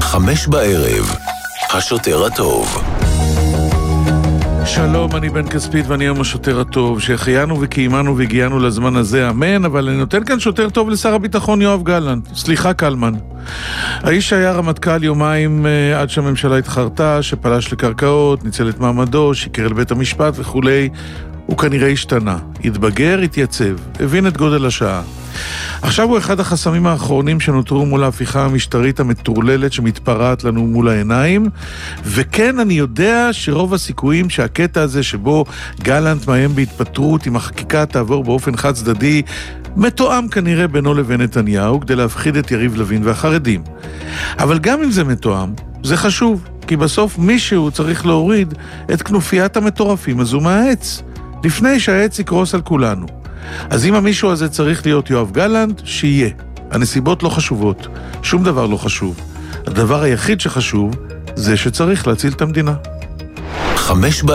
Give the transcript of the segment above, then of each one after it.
5:00, השוטר הטוב. שלום, אני בן כספית ואני היום השוטר הטוב, שהחיינו וקיימנו והגיענו לזמן הזה, אמן, אבל אני נותן כאן שוטר טוב לשר הביטחון יואב גלנט, סליחה קלמן. האיש היה רמטכ"ל יומיים עד שהממשלה התחרתה, שפלש לקרקעות, ניצל את מעמדו, שיקר אל בית המשפט וכולי. הוא כנראה השתנה, התבגר, התייצב, הבין את גודל השעה. עכשיו הוא אחד החסמים האחרונים שנותרו מול ההפיכה המשטרית המטורללת שמתפרעת לנו מול העיניים, וכן אני יודע שרוב הסיכויים שהקטע הזה שבו גלנט מאיים בהתפטרות עם החקיקה תעבור באופן חד צדדי, מתואם כנראה בינו לבין נתניהו כדי להפחיד את יריב לוין והחרדים. אבל גם אם זה מתואם, זה חשוב, כי בסוף מישהו צריך להוריד את כנופיית המטורפים הזו מהעץ, לפני שהעץ יקרוס על כולנו. אז אם המישהו הזה צריך להיות יואב גלנט, שיהיה. הנסיבות לא חשובות, שום דבר לא חשוב. הדבר היחיד שחשוב זה שצריך להציל את המדינה. 5:00,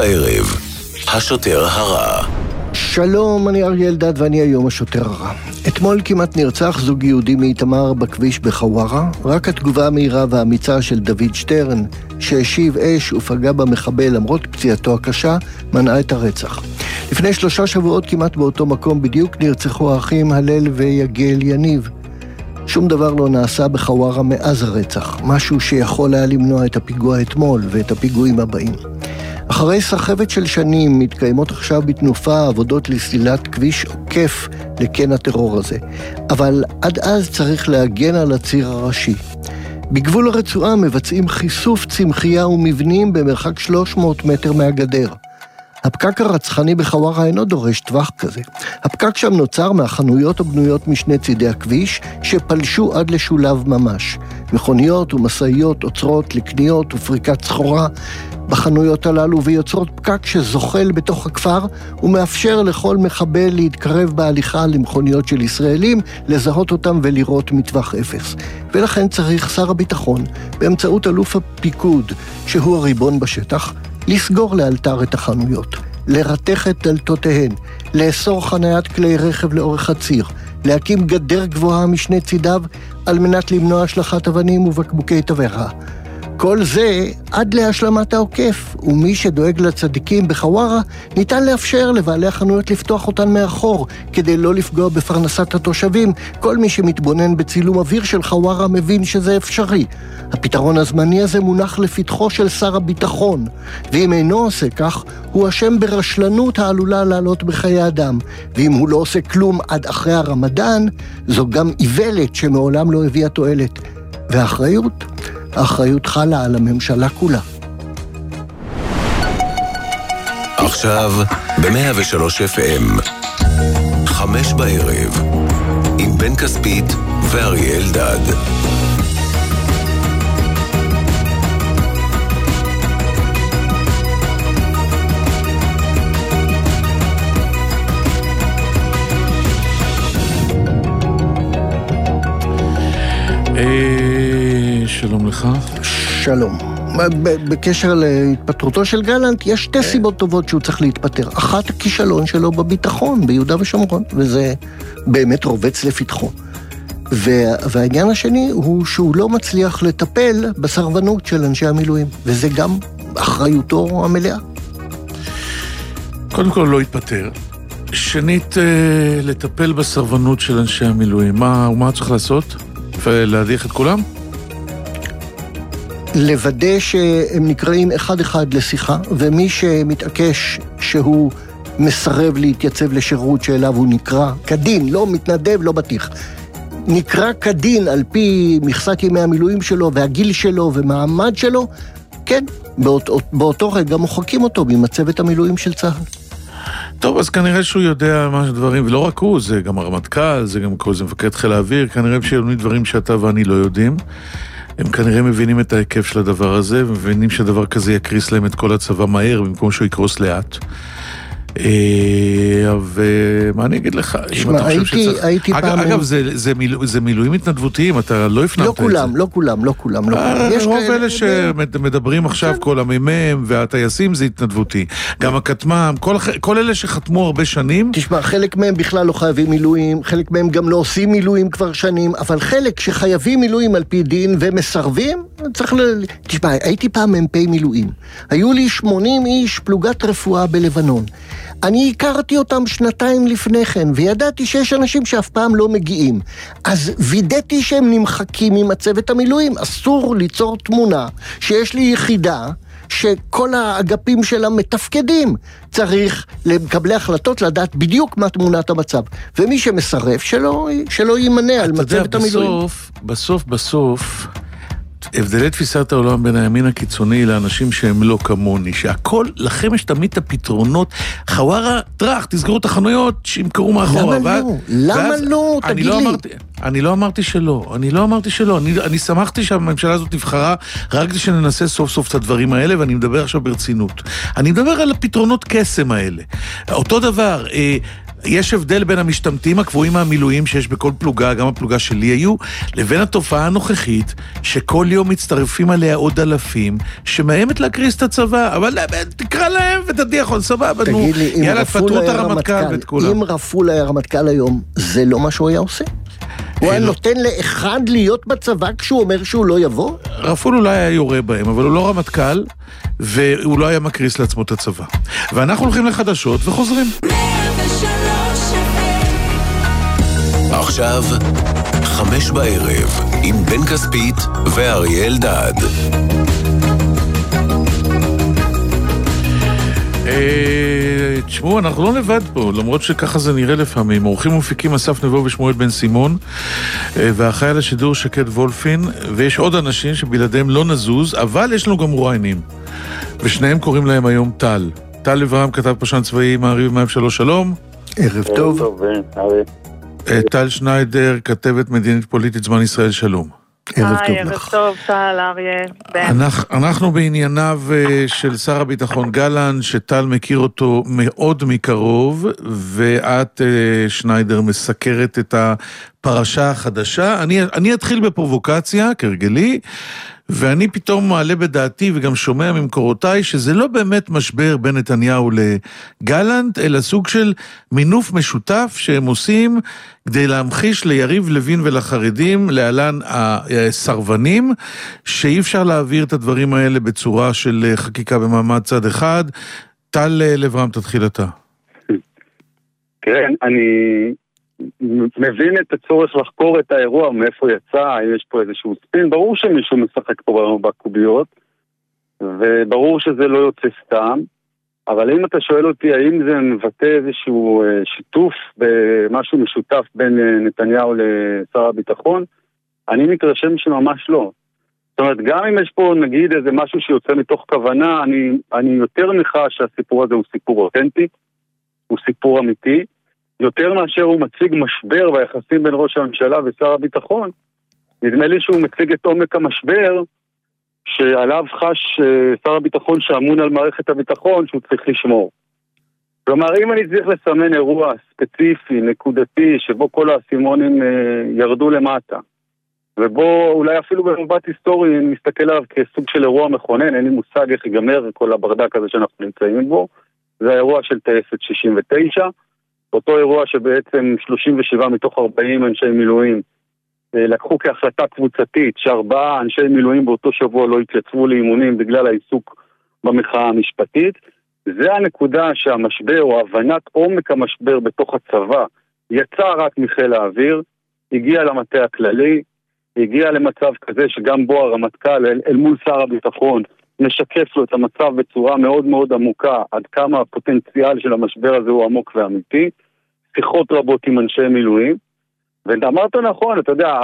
השוטר הרע. שלום, אני אריה אלדד ואני היום השוטר הרע. אתמול כמעט נרצח זוג יהודי מאיתמר בכביש בחווארה. רק התגובה המהירה והאמיצה של דוד שטרן, שהשיב אש ופגע במחבל למרות פציעתו הקשה, מנעה את הרצח. לפני 3 שבועות כמעט באותו מקום בדיוק נרצחו האחים הלל ויגל יניב. שום דבר לא נעשה בחווארה מאז הרצח, משהו שיכול היה למנוע את הפיגוע אתמול ואת הפיגועים הבאים. אחרי סחבת של שנים מתקיימות עכשיו בתנופה עבודות לסלילת כביש עוקף לקן הטרור הזה. אבל עד אז צריך להגן על הציר הראשי. בגבול הרצועה מבצעים חיסוף צמחייה ומבנים במרחק 300 מטר מהגדר. הפקק הרצחני בחווארה אינו דורש טווח כזה. הפקק שם נוצר מהחנויות הבנויות משני צידי הכביש, שפלשו עד לשולב ממש. מכוניות ומסעיות עוצרות לקניות ופריקת סחורה בחנויות הללו, ויוצרות פקק שזוחל בתוך הכפר, ומאפשר לכל מחבל להתקרב בהליכה למכוניות של ישראלים, לזהות אותם ולראות מטווח אפס. ולכן צריך שר הביטחון, באמצעות אלוף הפיקוד, שהוא הריבון בשטח, לסגור לאלתר את החנויות, לרתך את דלתותיהן, לאסור חניית כלי רכב לאורך הציר, להקים גדר גבוהה משני צידיו על מנת למנוע השלכת אבנים ובקבוקי תבערה. כל זה עד להשלמת העוקף, ומי שדואג לצדיקים בחווארה ניתן לאפשר לבעלי החנויות לפתוח אותן מאחור כדי לא לפגוע בפרנסת התושבים. כל מי שמתבונן בצילום אוויר של חווארה מבין שזה אפשרי. הפתרון הזמני הזה מונח לפתחו של שר הביטחון, ואם אינו עושה כך, הוא אשם ברשלנות העלולה לעלות בחיי אדם, ואם הוא לא עושה כלום עד אחרי הרמדאן, זו גם איוולת שמעולם לא הביאה תועלת. האחריות חלה על הממשלה כולה. עכשיו ב-103 FM 5:00 עם בן כספית ואריה אלדד. שלום לך. שלום. בקשר להתפטרותו של גלנט, יש 2 סיבות טובות שהוא צריך להתפטר. אחת, הכישלון שלו בביטחון, ביהודה ושומרון, וזה באמת רובץ לפתחו. והעניין השני הוא שהוא לא מצליח לטפל בסרבנות של אנשי המילואים, וזה גם אחריותו המלאה. קודם כל לא התפטר. שנית, לטפל בסרבנות של אנשי המילואים. מה צריך לעשות? ולהדיח את כולם? לוודא שהם נקראים אחד לשיחה, ומי שמתעקש שהוא מסרב להתייצב לשירות שאליו הוא נקרא כדין, לא מתנדב, לא בטיח, נקרא כדין על פי מכסת ימי המילואים שלו והגיל שלו ומעמד שלו, כן, באותו רגע מוחקים אותו ממצבת המילואים של צה"ל. טוב, אז כנראה שהוא יודע מה דברים, ולא רק הוא, זה גם הרמטכ"ל, זה גם כל זה מפקד חיל האוויר, כנראה שיודעים דברים שאתה ואני לא יודעים. הם כנראה מבינים את ההיקף של הדבר הזה, ומבינים שדבר כזה יקריס להם את כל הצבא מהר, במקום שהוא יקרוס לאט. ומה אני אגיד לך? תשמע, הייתי פעם... אגב, זה מילואים התנדבותיים, אתה לא הפנמת את זה. לא כולם. רוב אלה שמדברים עכשיו, כל הממ"מ והטייסים זה התנדבותי. גם הכתמ"ם, כל אלה שחתמו הרבה שנים. תשמע, חלק מהם בכלל לא חייבים מילואים, חלק מהם גם לא עושים מילואים כבר שנים, אבל חלק שחייבים מילואים על פי דין ומסרבים, תשמע, הייתי פעם מ"פ מילואים. היו לי 80 איש פלוגת רפואה בלבנון. אני הכרתי אותם שנתיים לפני כן, וידעתי שיש אנשים שאף פעם לא מגיעים. אז וידאתי שהם נמחקים ממצבת המילואים. אסור ליצור תמונה שיש לי יחידה שכל האגפים שלה מתפקדים. צריך לקבלי החלטות לדעת בדיוק מה תמונת המצב. ומי שמסרב שלא יימנע על מצבת המילואים. בסוף, הבדלי תפיסת העולם בין הימין הקיצוני לאנשים שהם לא כמוני, שהכל, לכם יש תמיד את הפתרונות, חווארה, טרח, תסגרו את החנויות, שימכרו מאחורה. למה לא? תגיד לי. אני לא אמרתי שלא, אני שמחתי שהממשלה הזאת נבחרה רק כדי שננסה סוף סוף את הדברים האלה, ואני מדבר עכשיו ברצינות. אני מדבר על הפתרונות קסם האלה. אותו דבר, יש הבדל בין המשתמטים הקבועים מהמילואים שיש בכל פלוגה, גם הפלוגה שלי היו, לבין התופעה הנוכחית, שכל יום מצטרפים עליה עוד אלפים, שמאיימת להקריס את הצבא, אבל תקרא להם ותדיח עוד סבבה, נו, יאללה, פטרו את הרמטכ"ל ואת כולם. אם רפול היה רמטכ"ל היום, זה לא מה שהוא היה עושה? הוא היה נותן לאחד להיות בצבא כשהוא אומר שהוא לא יבוא? רפול אולי היה יורה בהם, אבל הוא לא רמטכ"ל, והוא לא היה מקריס לעצמו את הצבא. ואנחנו הולכים לחדשות וחוזרים. עכשיו, 5:00 עם בן כספית ואריה אלדד. תשמעו, אנחנו לא לבד פה, למרות שככה זה נראה לפעמים. עורכים ומפיקים אסף נבו ושמואל בן סימון, והחייל השידור שקד וולפין, ויש עוד אנשים שבלעדיהם לא נזוז, אבל יש לנו גם רואיינים. ושניהם קוראים להם היום טל. טל לברהם, כתב פרשן צבאי, מעריב 103, שלום. ערב טוב. טל שניידר, כתבת מדינית פוליטית זמן ישראל, שלום. ערב טוב ערב לך. טוב, טל, אריה. אנחנו בענייניו של שר הביטחון גלנט, שטל מכיר אותו מאוד מקרוב, ואת, שניידר, מסקרת את הפרשה החדשה. אני אתחיל בפרובוקציה, כרגלי, ואני פתאום מעלה בדעתי וגם שומע ממקורותיי שזה לא באמת משבר בין נתניהו לגלנט, אלא סוג של מינוף משותף שהם עושים כדי להמחיש ליריב לוין ולחרדים, להלן הסרבנים, שאי אפשר להעביר את הדברים האלה בצורה של חקיקה במעמד צד אחד. טל לברהם, תתחיל אתה. כן, אני מבין את הצורך לחקור את האירוע, מאיפה יצא, האם יש פה איזשהו ספין. ברור שמישהו משחק פה בקוביות, וברור שזה לא יוצא סתם, אבל אם אתה שואל אותי האם זה מבטא איזשהו שיתוף במשהו משותף בין נתניהו לשר הביטחון, אני מתרשם שממש לא. זאת אומרת, גם אם יש פה נגיד איזה משהו שיוצא מתוך כוונה, אני יותר נחש שהסיפור הזה הוא סיפור אותנטי, הוא סיפור אמיתי, יותר מאשר הוא מציג משבר ביחסים בין ראש הממשלה ושר הביטחון. נדמה לי שהוא מציג את עומק המשבר שעליו חש שר הביטחון שאמון על מערכת הביטחון שהוא צריך לשמור. כלומר, אם אני צריך לסמן אירוע ספציפי, נקודתי, שבו כל האסימונים ירדו למטה, ובו אולי אפילו במבט היסטורי נסתכל עליו כסוג של אירוע מכונן, אין לי מושג איך ייגמר כל הברדק הזה שאנחנו נמצאים בו, זה האירוע של טייסת 69, אותו אירוע שבעצם 37 מתוך 40 אנשי מילואים לקחו כהחלטה קבוצתית ש4 אנשי מילואים באותו שבוע לא התייצבו לאימונים בגלל העיסוק במחאה המשפטית. זה הנקודה שהמשבר או הבנת עומק המשבר בתוך הצבא יצא רק מחיל האוויר, הגיע למטה הכללי, הגיע למצב כזה שגם בו הרמטכ"ל אל מול שר הביטחון משקף לו את המצב בצורה מאוד מאוד עמוקה, עד כמה הפוטנציאל של המשבר הזה הוא עמוק ואמיתי, שיחות רבות עם אנשי מילואים, ואמרת נכון, אתה יודע,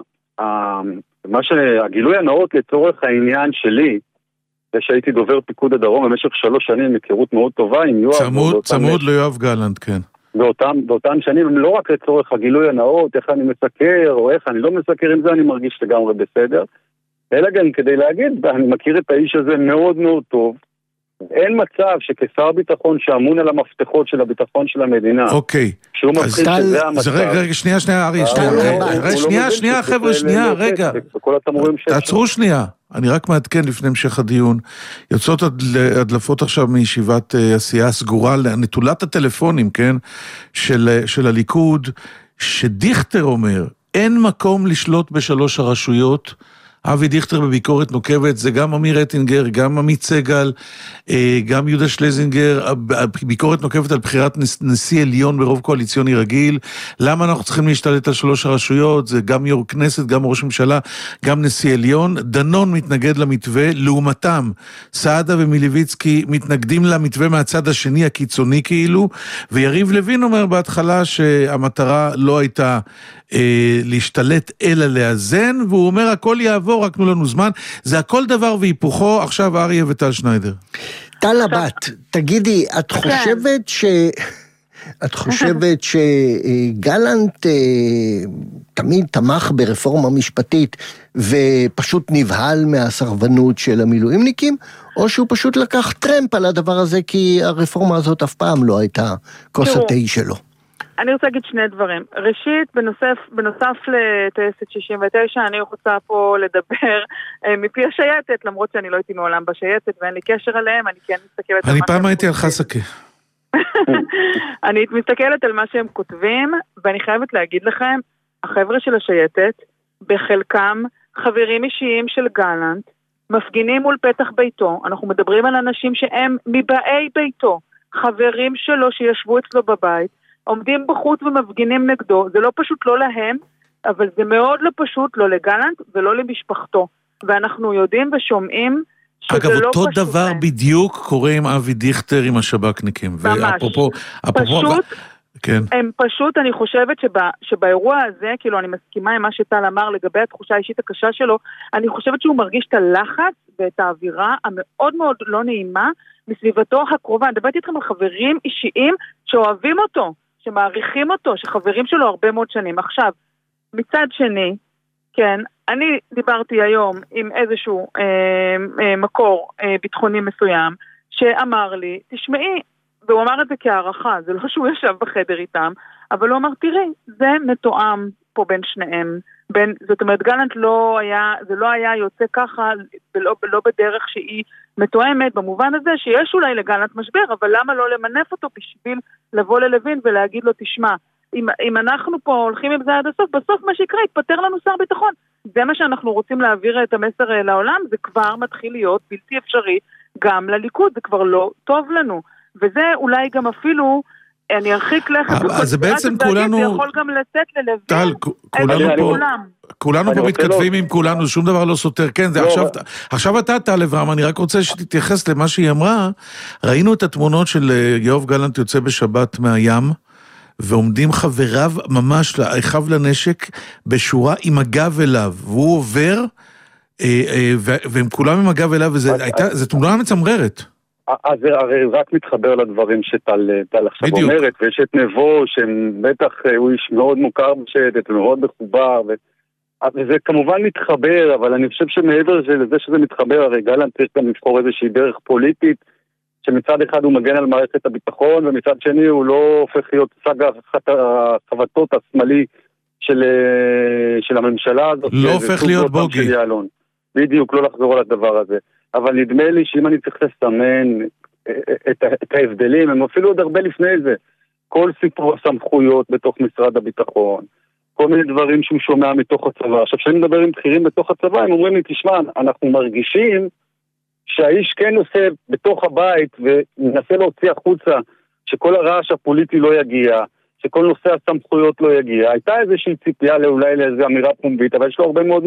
הגילוי הנאות לצורך העניין שלי, זה שהייתי דובר פיקוד הדרום במשך 3 שנים, היכרות מאוד טובה עם יואב. צמוד ליואב גלנט, כן. באותם שנים, לא רק לצורך הגילוי הנאות, איך אני מסקר, או איך אני לא מסקר, עם זה אני מרגיש לגמרי בסדר, אלא גם כדי להגיד, אני מכיר את האיש הזה מאוד מאוד טוב, אין מצב שכשר ביטחון שאמון על המפתחות של הביטחון של המדינה, אוקיי, שהוא מבחיל שזה המצב. רגע, שנייה, אריה, שנייה, חבר'ה, רגע, תעצרו שנייה, אני רק מעדכן לפני המשך הדיון, יוצאות הדלפות עכשיו מישיבת עשייה סגורה, נטולת הטלפונים, כן, של הליכוד, שדיכטר אומר, אין מקום לשלוט ב3 הרשויות, אבי דיכטר בביקורת נוקבת, זה גם אמיר רטינגר, גם עמית סגל, גם יהודה שלזינגר, ביקורת נוקבת על בחירת נשיא עליון ברוב קואליציוני רגיל, למה אנחנו צריכים להשתלט על 3 הרשויות, זה גם יו"ר כנסת, גם ראש ממשלה, גם נשיא עליון, דנון מתנגד למתווה, לעומתם, סעדה ומיליביצקי מתנגדים למתווה מהצד השני הקיצוני כאילו, ויריב לוין אומר בהתחלה שהמטרה לא הייתה להשתלט אלא לאזן, והוא אומר הכל יעבור, רק תנו לנו זמן, זה הכל דבר והיפוכו, עכשיו אריה וטל שניידר. טל הבת, תגידי, את חושבת שגלנט תמיד תמך ברפורמה משפטית ופשוט נבהל מהסרבנות של המילואימניקים, או שהוא פשוט לקח טרמפ על הדבר הזה כי הרפורמה הזאת אף פעם לא הייתה כוס התה שלו? אני רוצה להגיד שני דברים. ראשית, בנוסף לטייסת 69, אני רוצה פה לדבר מפי השייטת, למרות שאני לא הייתי מעולם בשייטת ואין לי קשר עליהם, אני כן מסתכלת... אני פעם הייתי על חסקה. אני מסתכלת על מה שהם כותבים, ואני חייבת להגיד לכם, החבר'ה של השייטת, בחלקם חברים אישיים של גלנט, מפגינים מול פתח ביתו, אנחנו מדברים על אנשים שהם מבאי ביתו, חברים שלו שישבו אצלו בבית, עומדים בחוץ ומפגינים נגדו, זה לא פשוט לא להם, אבל זה מאוד לא פשוט לא לגלנט ולא למשפחתו, ואנחנו יודעים ושומעים שזה אגב, לא אותו פשוט דבר להם. בדיוק קורה עם אבי דיכטר עם השב"כניקים. ממש. פשוט, כן. הם פשוט, אני חושבת שבאירוע הזה, כאילו אני מסכימה עם מה שטל אמר לגבי התחושה האישית הקשה שלו, אני חושבת שהוא מרגיש את הלחץ ואת האווירה המאוד מאוד לא נעימה מסביבתו הקרובה. אני דברתי איתכם על חברים אישיים שאוהבים אותו, שמעריכים אותו, שחברים שלו הרבה מאוד שנים. עכשיו, מצד שני, כן, אני דיברתי היום עם איזשהו מקור ביטחוני מסוים, שאמר לי, תשמעי, והוא אמר את זה כהערכה, זה לא שהוא ישב בחדר איתם, אבל הוא אמר, תראי, זה מתואם פה בין שניהם, זאת אומרת, גלנט זה לא היה יוצא ככה, לא בדרך שהיא מתואמת, במובן הזה שיש אולי לגלנט משבר, אבל למה לא למנף אותו בשביל לבוא ללוין ולהגיד לו, תשמע, אם אנחנו פה הולכים עם זה עד הסוף, בסוף מה שיקרה, יתפטר לנו שר ביטחון. זה מה שאנחנו רוצים להעביר את המסר לעולם, זה כבר מתחיל להיות בלתי אפשרי, גם לליכוד, זה כבר לא טוב לנו. וזה אולי גם אפילו, אני ארחיק לכת, אז בעצם כולנו... זה יכול גם לתת ללוין. טל, כולנו פה מתכתבים עם כולנו, שום דבר לא סותר, כן, זה עכשיו אתה טל אברהם, אני רק רוצה שתתייחס למה שהיא אמרה, ראינו את התמונות של יואב גלנט יוצא בשבת מהים, ועומדים חבריו ממש לאחיו לנשק בשורה עם הגב אליו, והוא עובר, והם כולם עם הגב אליו, וזו תמונה מצמררת. אז זה הרי רק מתחבר לדברים שטל עכשיו אומרת, ויש את נבו, שבטח הוא איש מאוד מוכר בשייטת, ומאוד מחובר, וזה כמובן מתחבר, אבל אני חושב שמעבר לזה שזה מתחבר, הרי גלנט צריך גם לבחור איזושהי דרך פוליטית, שמצד אחד הוא מגן על מערכת הביטחון, ומצד שני הוא לא הופך להיות סג החבטות השמאלי של הממשלה הזאת. לא הופך להיות בוגי. בדיוק, לא לחזור על הדבר הזה. אבל נדמה לי שאם אני צריך לסמן את ההבדלים, הם אפילו עוד הרבה לפני זה. כל סיפור הסמכויות בתוך משרד הביטחון, כל מיני דברים שהוא שומע מתוך הצבא. עכשיו, כשאני מדבר עם בכירים בתוך הצבא, הם אומרים לי, תשמע, אנחנו מרגישים שהאיש כן עושה בתוך הבית ומנסה להוציא החוצה שכל הרעש הפוליטי לא יגיע, שכל נושא הסמכויות לא יגיע. הייתה איזושהי ציפייה אולי לאיזו אמירה פומבית, אבל יש לו הרבה מאוד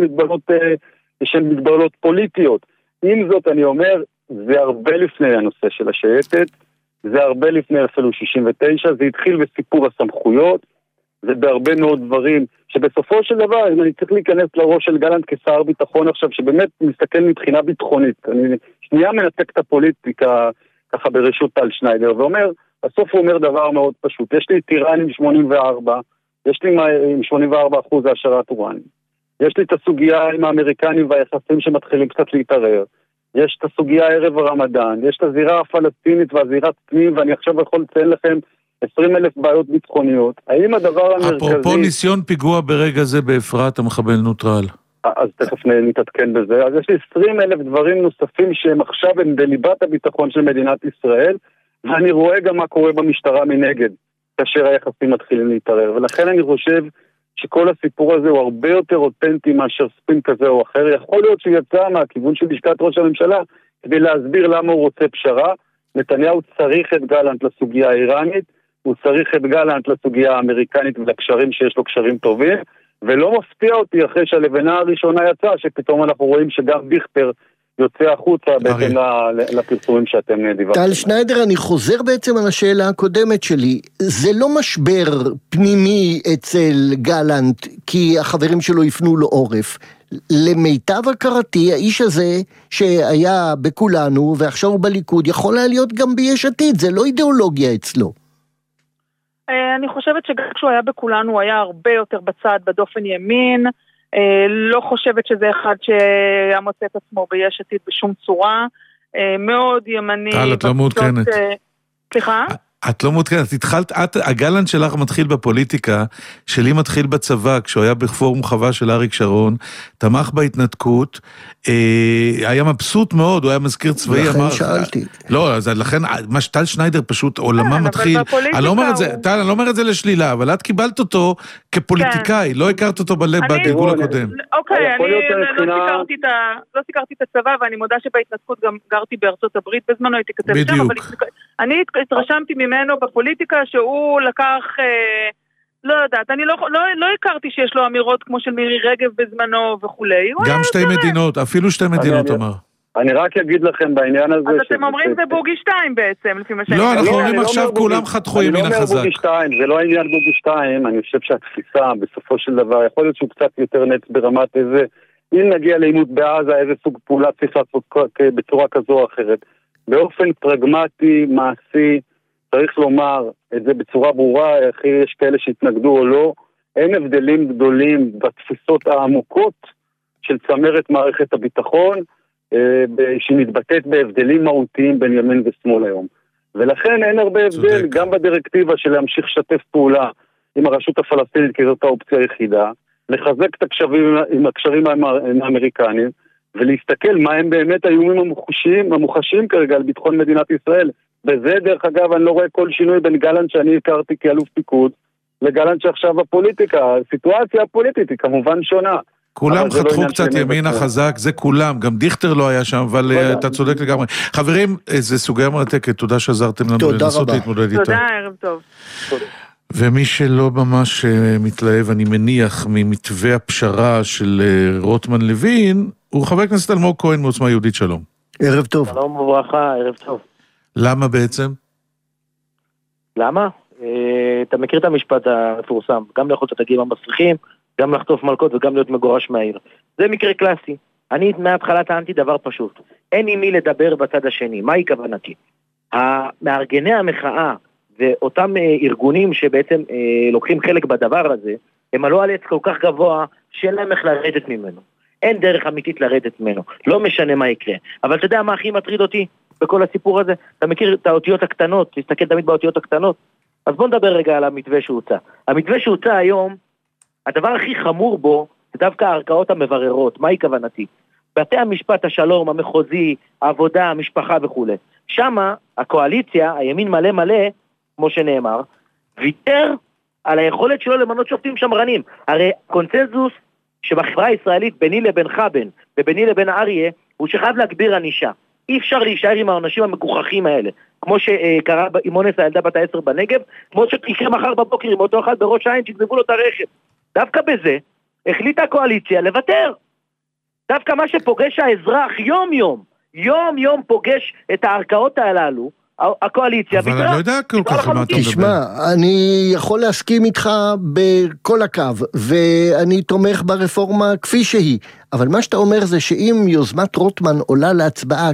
מגבלות פוליטיות. עם זאת אני אומר, זה הרבה לפני הנושא של השייטת, זה הרבה לפני אפילו 69, זה התחיל בסיפור הסמכויות, זה בהרבה מאוד דברים, שבסופו של דבר, אם אני צריך להיכנס לראש של גלנט כשר ביטחון עכשיו, שבאמת מסתכל מבחינה ביטחונית, אני שנייה מנתק את הפוליטיקה ככה ברשות טל שניידר, ואומר, בסוף הוא אומר דבר מאוד פשוט, יש לי טיראן עם 84, יש לי עם 84% העשרת אורניום, יש לי את הסוגיה עם האמריקנים והיחסים שמתחילים קצת להתערער, יש את הסוגיה ערב הרמדאן, יש את הזירה הפלסטינית והזירת פנים, ואני עכשיו יכול לציין לכם 20,000 בעיות ביטחוניות. האם הדבר המרכזי... אפרופו ניסיון פיגוע ברגע זה באפרת, המחבל נוטרל. אז תכף נתעדכן בזה. אז יש לי 20,000 דברים נוספים שהם עכשיו הם בליבת הביטחון של מדינת ישראל, ואני רואה גם מה קורה במשטרה מנגד, כאשר היחסים מתחילים להתערער. ולכן אני חושב שכל הסיפור הזה הוא הרבה יותר אותנטי מאשר ספין כזה או אחר. יכול להיות שהוא יצא מהכיוון של לשכת ראש הממשלה כדי להסביר למה הוא רוצה פשרה. נתניהו צריך את גלנט לסוגיה האיראנית, הוא צריך את גלנט לסוגיה האמריקנית ולקשרים שיש לו קשרים טובים, ולא מפתיע אותי אחרי שהלבנה הראשונה יצאה, שפתאום אנחנו רואים שגם דיכטר יוצא החוצה בעצם לפרסומים שאתם דיברתם. טל שניידר, אני חוזר בעצם על השאלה הקודמת שלי. זה לא משבר פנימי אצל גלנט, כי החברים שלו יפנו לו עורף. למיטב הכרתי, האיש הזה שהיה בכולנו ועכשיו הוא בליכוד, יכול היה להיות גם ביש עתיד, זה לא אידיאולוגיה אצלו. אני חושבת שגם כשהוא היה בכולנו, הוא היה הרבה יותר בצד, בדופן ימין, לא חושבת שזה אחד שהיה מוצא את עצמו ביש עתיד בשום צורה, מאוד ימני. טל, את לא מעודכנת. סליחה? את לא מעודכנת, הגלנט שלך מתחיל בפוליטיקה, שלי מתחיל בצבא, כשהוא היה בפורום חווה של אריק שרון, תמך בהתנתקות, היה מבסוט מאוד, הוא היה מזכיר צבאי, לכן שאלתי. לא, אז לכן, מה שטל שניידר פשוט, עולמה מתחיל, אני לא אומר את זה לשלילה, אבל את קיבלת אותו כפוליטיקאי, לא הכרת אותו בגלגול הקודם. אוקיי, אני לא סיקרתי את הצבא, ואני מודה שבהתנתקות גם גרתי בארצות הברית, בזמנו הייתי כתב שם, אבל אני התרשמתי ממנו בפוליטיקה שהוא לקח, לא יודעת, אני לא הכרתי שיש לו אמירות כמו של מירי רגב בזמנו וכולי. גם שתי מדינות, אפילו שתי מדינות אמר. אני רק אגיד לכם בעניין הזה... אז אתם אומרים זה בוגי 2 בעצם, לפי מה שאני... לא, אנחנו אומרים עכשיו כולם חתכו ימין החזק. אני לא אומר בוגי 2, זה לא העניין בוגי 2, אני חושב שהתפיסה בסופו של דבר, יכול להיות שהוא קצת יותר נץ ברמת איזה, אם נגיע לעימות בעזה, איזה סוג פעולה צריך לעשות בצורה כזו או אחרת. באופן פרגמטי, מעשי, צריך לומר את זה בצורה ברורה, אחרי יש כאלה שהתנגדו או לא, אין הבדלים גדולים בתפיסות העמוקות של צמרת מערכת הביטחון, שמתבטאת בהבדלים מהותיים בין ימין ושמאל היום. ולכן אין הרבה הבדל, גם בדירקטיבה של להמשיך לשתף פעולה עם הרשות הפלסטינית, כי זאת האופציה היחידה, לחזק את הקשרים האמריקניים, ולהסתכל מה הם באמת האיומים המוחשיים כרגע על ביטחון מדינת ישראל. בזה, דרך אגב, אני לא רואה כל שינוי בין גלנט שאני הכרתי כאלוף פיקוד, לגלנט שעכשיו הפוליטיקה, הסיטואציה הפוליטית היא כמובן שונה. כולם חתכו קצת ימין החזק, זה כולם, גם דיכטר לא היה שם, אבל אתה צודק לגמרי. חברים, זה סוגיה מרתקת, תודה שעזרתם לנו לנסות להתמודד איתה. תודה, ערב טוב. ומי שלא ממש מתלהב, אני מניח, ממתווה הפשרה של רוטמן לוין, הוא חבר הכנסת אלמוג כהן מעוצמה יהודית, שלום. ערב טוב. שלום וברכה, ערב טוב. למה בעצם? למה? אתה מכיר את המשפט המפורסם, גם לאכול את הדגים המסריחים, גם לחטוף מלכות וגם להיות מגורש מהעיר. זה מקרה קלאסי. אני מההתחלה טענתי דבר פשוט. אין עם מי לדבר בצד השני. מהי כוונתי? מארגני המחאה ואותם ארגונים שבעצם לוקחים חלק בדבר הזה, הם עלו על עץ כל כך גבוה שאין להם איך לרדת ממנו. אין דרך אמיתית לרדת ממנו. לא משנה מה יקרה. אבל אתה יודע מה הכי מטריד אותי בכל הסיפור הזה? אתה מכיר את האותיות הקטנות, תסתכל תמיד באותיות הקטנות. אז בוא נדבר רגע על המתווה שהוצא. המתווה שהוצא היום, הדבר הכי חמור בו, זה דווקא הערכאות המבררות. מהי כוונתי? בתי המשפט, השלום, המחוזי, העבודה, המשפחה וכו'. שמה, הקואליציה, הימין מלא מלא, כמו שנאמר, ויתר על היכולת שלו למנות שופטים שמרנים. הרי קונצנזוס שבחברה הישראלית, ביני לבין חבן, וביני לבין אריה, הוא שחייב להגביר ענישה. אי אפשר להישאר עם האנשים המגוחכים האלה, כמו שקרה עם אונס הילדה בת 10 בנגב, כמו שיקרה מחר בבוקר עם אותו אחד בראש העין שגזבו לו את הרכב. דווקא בזה החליטה הקואליציה לוותר. דווקא מה שפוגש האזרח יום פוגש את הערכאות הללו, הקואליציה. אבל אני לא יודע כל כך על מה אתה מדבר. תשמע, אני יכול להסכים איתך בכל הקו, ואני תומך ברפורמה כפי שהיא, אבל מה שאתה אומר זה שאם יוזמת רוטמן עולה להצבעה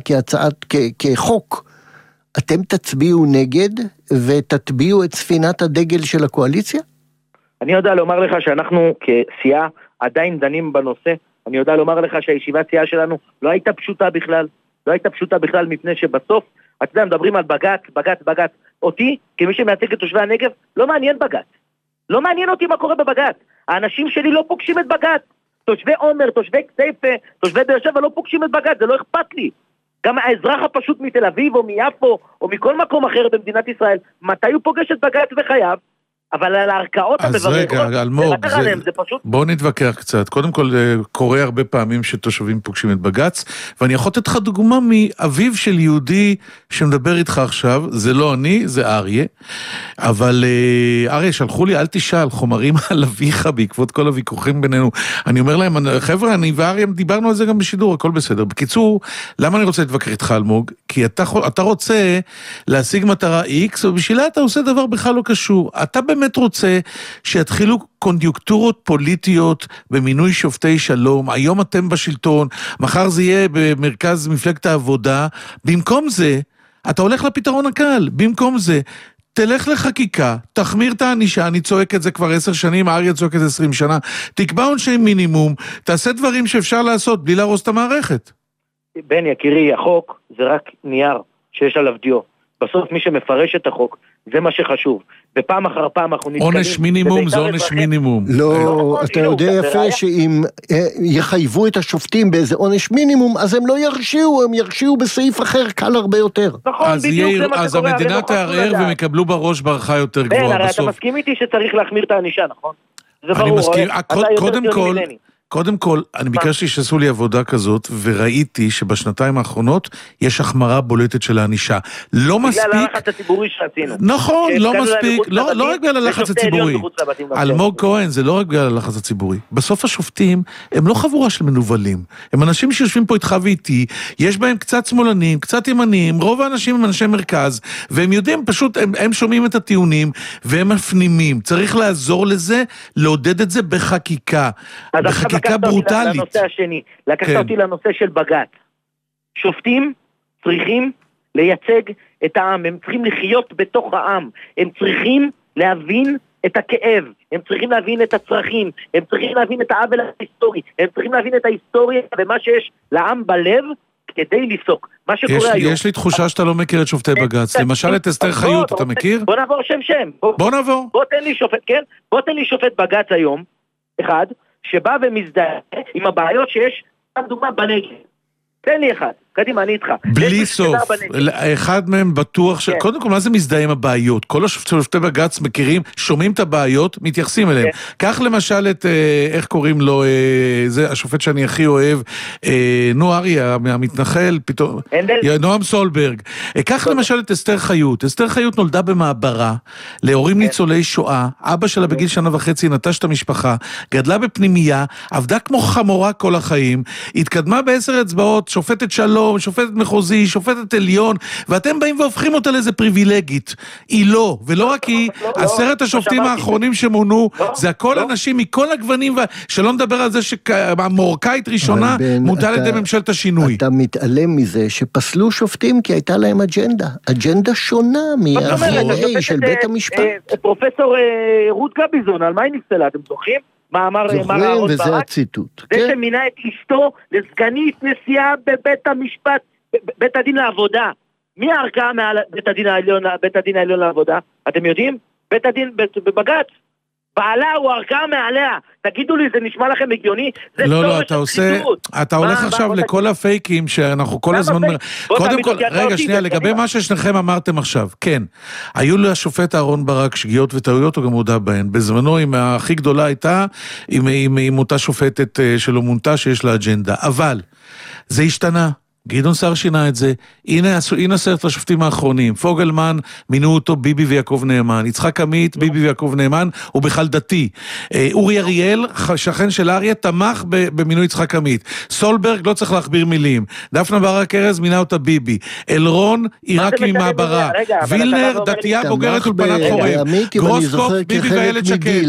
כחוק, אתם תצביעו נגד ותטביעו את ספינת הדגל של הקואליציה? אני יודע לומר לך שאנחנו כסיעה עדיין דנים בנושא, אני יודע לומר לך שהישיבת סיעה שלנו לא הייתה פשוטה בכלל, מפני שבסוף, אתה יודע, מדברים על בג"ץ, אותי, כמי שמייצג את תושבי הנגב, לא מעניין בג"ץ. לא מעניין אותי מה קורה בבג"ץ. האנשים שלי לא פוגשים את בג"ץ. תושבי עומר, תושבי כסייפה, תושבי באר שבע לא פוגשים את בג"ץ, זה לא אכפת לי. גם האזרח הפשוט מתל אביב או מיפו או מכל מקום אחר במדינת ישראל, מתי הוא פוגש את בג"ץ בחייו? אבל על הערכאות אז רגע, אלמוג, בואו נתווכח קצת. קודם כל, קורה הרבה פעמים שתושבים פוגשים את בג"ץ, ואני יכול לתת לך דוגמה מאביו של יהודי שמדבר איתך עכשיו, זה לא אני, זה אריה, אבל אריה, שלחו לי, אל תשאל, חומרים על אביך בעקבות כל הוויכוחים בינינו. אני אומר להם, חבר'ה, אני ואריה דיברנו על זה גם בשידור, הכל בסדר. בקיצור, למה אני רוצה להתווכח איתך, אלמוג? כי אתה רוצה להשיג מטרה X, ובשבילה אתה עושה דבר בכלל לא קשור. אתה באמת רוצה שיתחילו קונדיוקטורות פוליטיות במינוי שופטי שלום, היום אתם בשלטון, מחר זה יהיה במרכז מפלגת העבודה, במקום זה, אתה הולך לפתרון הקל, במקום זה, תלך לחקיקה, תחמיר את הענישה, אני צועק את זה כבר 10 שנים, אריה צועק את זה 20 שנה, תקבע עונשי מינימום, תעשה דברים שאפשר לעשות בלי להרוס את המערכת. בן יקירי, החוק זה רק נייר שיש עליו דיו. בסוף מי שמפרש את החוק, זה מה שחשוב. ופעם אחר פעם אנחנו נתקלים... עונש מינימום זה עונש מינימום. לא, אתה יודע יפה שאם יחייבו את השופטים באיזה עונש מינימום, אז הם לא ירשיעו, הם ירשיעו בסעיף אחר, קל הרבה יותר. נכון, בדיוק זה מה שקורה. אז המדינה תערער והם יקבלו בראש ברכה יותר גבוהה בסוף. הרי אתה מסכים איתי שצריך להחמיר את הענישה, נכון? זה ברור. קודם כל, אני ביקשתי שעשו לי עבודה כזאת, וראיתי שבשנתיים האחרונות יש החמרה בולטת של הענישה. לא מספיק... בגלל הלחץ הציבורי שעשינו. נכון, לא מספיק, לא רק בגלל הלחץ הציבורי. אלמוג כהן, זה לא רק בגלל הלחץ הציבורי. בסוף השופטים, הם לא חבורה של מנובלים. הם אנשים שיושבים פה איתך ואיתי, יש בהם קצת שמאלנים, קצת ימנים, רוב האנשים הם אנשי מרכז, והם יודעים פשוט, הם שומעים את הטיעונים, והם מפנימים. צריך לעזור לזה, לעודד את זה בחקיקה. חקיקה ברוטלית. לקחת אותי לנושא של בג"ץ. שופטים צריכים לייצג את העם, הם צריכים לחיות בתוך העם, הם צריכים להבין את הכאב, הם צריכים להבין את הצרכים, הם צריכים להבין את העוול ההיסטורי, הם צריכים להבין את ההיסטוריה ומה שיש לעם בלב כדי לפסוק. מה שקורה היום... יש לי תחושה שאתה לא מכיר את שופטי בג"ץ, למשל את אסתר חיות, אתה מכיר? בוא נעבור שם. בוא נעבור. בוא תן לי שופט בג"ץ היום, אחד, שבא ומזדהה עם הבעיות שיש, דוגמה בנגב. תן לי אחד, קדימה, אני איתך. בלי סוף, אחד מהם בטוח ש... קודם כל, מה זה מזדהה עם הבעיות? כל השופטי בג"ץ מכירים, שומעים את הבעיות, מתייחסים אליהם. כך למשל את, איך קוראים לו, זה השופט שאני הכי אוהב, נו אריה, מהמתנחל, פתאום, נועם סולברג. כך למשל את אסתר חיות. אסתר חיות נולדה במעברה, להורים ניצולי שואה, אבא שלה בגיל 1.5 נטש את המשפחה, גדלה בפנימייה, עבדה כמו חמורה כל החיים, התקדמה ב10 אצבעות, שופטת שלום, שופטת מחוזי, שופטת עליון, ואתם באים והופכים אותה לאיזה פריבילגית. היא לא, ולא רק היא, 10 השופטים האחרונים שמונו, זה הכל אנשים מכל הגוונים, שלא נדבר על זה שהמורקאית ראשונה מונתה על ידי ממשלת השינוי. אתה מתעלם מזה שפסלו שופטים כי הייתה להם אג'נדה שונה מהאחורי של בית המשפט. פרופסור רות גביזון, על מה היא נפסלה? אתם זוכרים? זוכרים, וזה הציטוט. זה שמינה את אשתו לסגנית נשיאה בבית המשפט, בית הדין לעבודה. מי הערכאה מעל בית הדין העליון לעבודה? אתם יודעים? בית הדין בבג"ץ. בעלה הוא הערכאה מעליה. תגידו לי, זה נשמע לכם הגיוני? לא, אתה הולך עכשיו לכל הפייקים שאנחנו כל הזמן... קודם כל, רגע, שנייה, לגבי מה ששניכם אמרתם עכשיו, כן, היו לשופט אהרון ברק שגיאות וטעויות, הוא גם הודע בהן. בזמנו, הכי גדולה הייתה עם אותה שופטת שלא מונתה שיש לה אג'נדה. אבל זה השתנה. גדעון סער שינה את זה, הנה 10 השופטים האחרונים, פוגלמן מינו אותו ביבי ויעקב נאמן, יצחק עמית, ביבי ויעקב נאמן, הוא בכלל דתי, אורי אריאל, שכן של אריה, תמך במינוי יצחק עמית, סולברג לא צריך להכביר מילים, דפנה ברק ארז מינה אותה ביבי, אלרון עיראקי ממעברה, וילנר דתייה בוגרת אולפנת חורב, גרוסקופ ביבי ואילת שקד,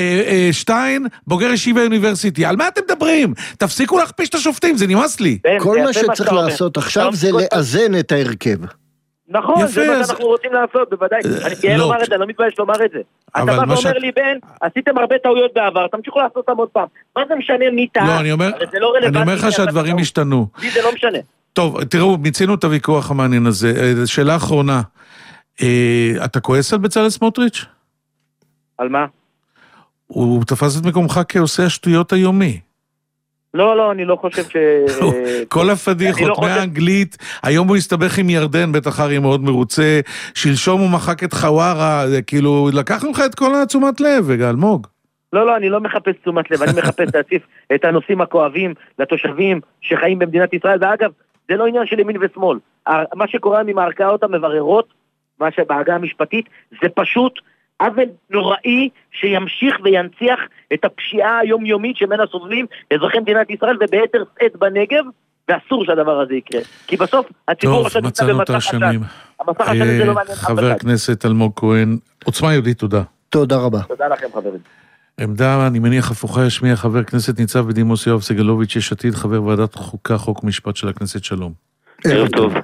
שטיין בוגר ישיבה אוניברסיטי, על מה אתם מדברים? תפסיקו להכפיש את השופטים, זה נמאס לי. כל מה שצריך לעשות עכשיו זה לאזן את ההרכב. נכון, זה מה שאנחנו רוצים לעשות, בוודאי. אני גאה לומר את זה, אני לא מתבייש לומר את זה. אתה בא ואומר לי, בן, עשיתם הרבה טעויות בעבר, תמשיכו לעשות אותם עוד פעם. מה זה משנה מי טעה? לא, אני אומר לך שהדברים השתנו. לי זה לא משנה. טוב, תראו, מיצינו את הוויכוח המעניין הזה. שאלה אחרונה, אתה כועס על בצלאל סמוטריץ'? על מה? הוא תפס את מקומך כעושה השטויות היומי. לא, אני לא חושב כל הפדיחות מהאנגלית, היום הוא הסתבך עם ירדן, בטח אריה מאוד מרוצה, שלשום הוא מחק את חווארה, כאילו, לקחנו לך את כל התשומת לב, אלמוג. לא, אני לא מחפש תשומת לב, אני מחפש להציף את הנושאים הכואבים לתושבים שחיים במדינת ישראל, ואגב, זה לא עניין של ימין ושמאל. מה שקורה עם הערכאות המבררות, מה שבהגה המשפטית, זה פשוט עוול נוראי שימשיך וינציח את הפשיעה היומיומית שמנה סובלים אזרחי מדינת ישראל וביתר שאת בנגב, ואסור שהדבר הזה יקרה. כי בסוף הציבור טוב, מצאנו את השנים. המסך השני זה לא מעניין. חבר הכנסת אלמוג כהן, עוצמה יהודית, תודה. תודה רבה. תודה לכם חברים. עמדה, אני מניח הפוכה ישמיע חבר כנסת ניצב בדימוס יואב סגלוביץ' יש עתיד, חבר ועדת חוקה, חוק משפט של הכנסת. שלום. ערב טוב.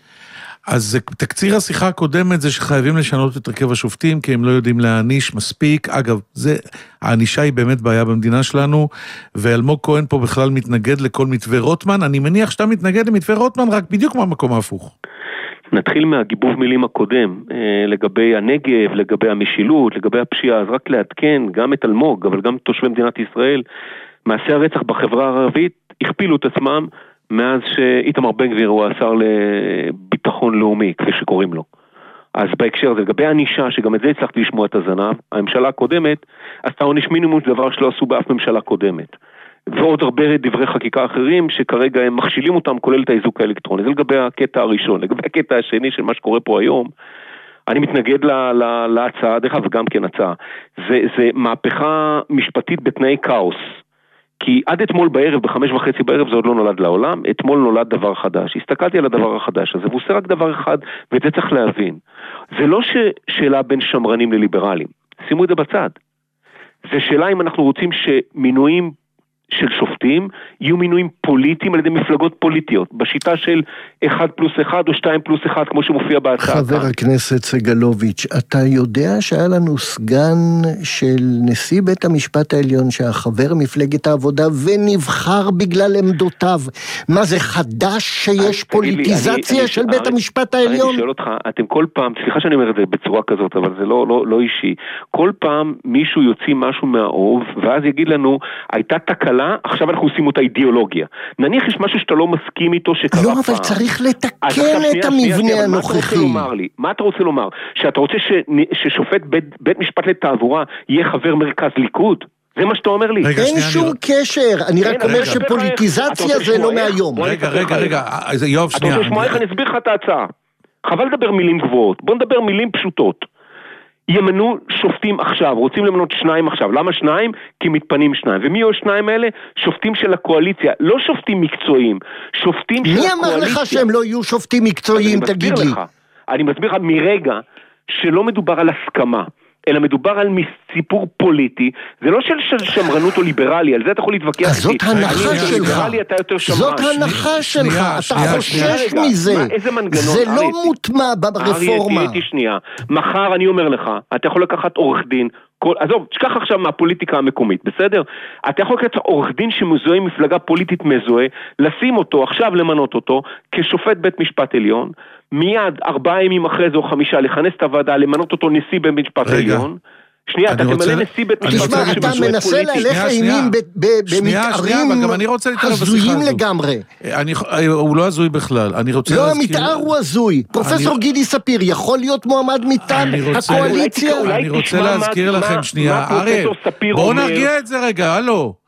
אז תקציר השיחה הקודמת זה שחייבים לשנות את הרכב השופטים, כי הם לא יודעים להעניש מספיק. אגב, הענישה היא באמת בעיה במדינה שלנו, ואלמוג כהן פה בכלל מתנגד לכל מתווה רוטמן. אני מניח שאתה מתנגד למתווה רוטמן רק בדיוק מהמקום ההפוך. נתחיל מהגיבוב מילים הקודם, לגבי הנגב, לגבי המשילות, לגבי הפשיעה. אז רק לעדכן גם את אלמוג, אבל גם תושבי מדינת ישראל, מעשי הרצח בחברה הערבית הכפילו את עצמם, מאז שאיתמר בן גביר הוא השר לביטחון לאומי, כפי שקוראים לו. אז בהקשר הזה, לגבי הנישה, שגם את זה הצלחתי לשמוע את הזנב, הממשלה הקודמת עשתה עונש מינימום, זה דבר שלא עשו באף ממשלה קודמת. ועוד הרבה דברי חקיקה אחרים, שכרגע הם מכשילים אותם, כולל את האיזוק האלקטרוני. זה לגבי הקטע הראשון. לגבי הקטע השני של מה שקורה פה היום, אני מתנגד להצעה, דרך אגב, וגם כן הצעה. זה מהפכה משפטית בתנאי כאוס. כי עד אתמול בערב, 5:30 בערב, זה עוד לא נולד לעולם, אתמול נולד דבר חדש. הסתכלתי על הדבר החדש הזה, והוא עושה רק דבר אחד, ואת זה צריך להבין. זה לא שאלה בין שמרנים לליברלים. שימו את זה בצד. זה שאלה אם אנחנו רוצים שמינויים של שופטים יהיו מינויים פוליטיים על ידי מפלגות פוליטיות, בשיטה של 1+1 או 2+1, כמו שמופיע בהצעה. חבר הכנסת סגלוביץ', אתה יודע שהיה לנו סגן של נשיא בית המשפט העליון, שהחבר מפלגת העבודה ונבחר בגלל עמדותיו. מה זה חדש שיש פוליטיזציה של בית המשפט העליון? אני שואל אותך, אתם כל פעם, סליחה שאני אומר את זה בצורה כזאת, אבל זה לא אישי, כל פעם מישהו יוציא משהו מהאוב, ואז יגיד לנו, הייתה תקלה, עכשיו אנחנו עושים אותה אידיאולוגיה. נניח יש משהו שאתה לא מסכים איתו שקרה פעם. לא, אבל צריך לתקן את המבנה הנוכחי. מה אתה רוצה לומר? שאתה רוצה ששופט בית משפט לתעבורה יהיה חבר מרכז ליכוד? זה מה שאתה אומר לי. אין שום קשר, אני רק אומר שפוליטיזציה זה לא מהיום. רגע, יואב, שנייה. אתה רוצה לשמוע איך אני אסביר לך את ההצעה? חבל לדבר מילים גבוהות, בוא נדבר מילים פשוטות. ימנו שופטים עכשיו, רוצים למנות 2 עכשיו. למה 2? כי מתפנים 2. ומי יהיו 2 האלה? שופטים של הקואליציה, לא שופטים מקצועיים, שופטים של הקואליציה. מי אמר לך שהם לא יהיו שופטים מקצועיים, תגיד לי? אני מסביר לך מרגע שלא מדובר על הסכמה, אלא מדובר על סיפור פוליטי, זה לא של שמרנות או ליברלי, על זה אתה יכול להתווכח. אז זאת הנחה שלך, זאת הנחה שלך, אתה חושש מזה, זה לא מוטמע ברפורמה. אריה, תהייתי שנייה, מחר אני אומר לך, אתה יכול לקחת עורך דין, עזוב, תשכח עכשיו מהפוליטיקה המקומית, בסדר? אתה יכול לקחת עורך דין שמזוהה עם מפלגה פוליטית מזוהה, לשים אותו, עכשיו למנות אותו, כשופט בית משפט עליון, מיד 4 ימים אחרי זה או 5, לכנס את הוועדה, למנות אותו נשיא בית משפט עליון. שנייה, אתה תמלא נשיא בית משפט. תשמע, אתה מנסה להלך אימים במתארים הזויים לגמרי. הוא לא הזוי בכלל. לא, המתאר הוא הזוי. פרופסור גידי ספיר יכול להיות מועמד מטעם הקואליציה. אני רוצה להזכיר לכם שנייה. אריה, בואו נרגיע את זה רגע, הלו.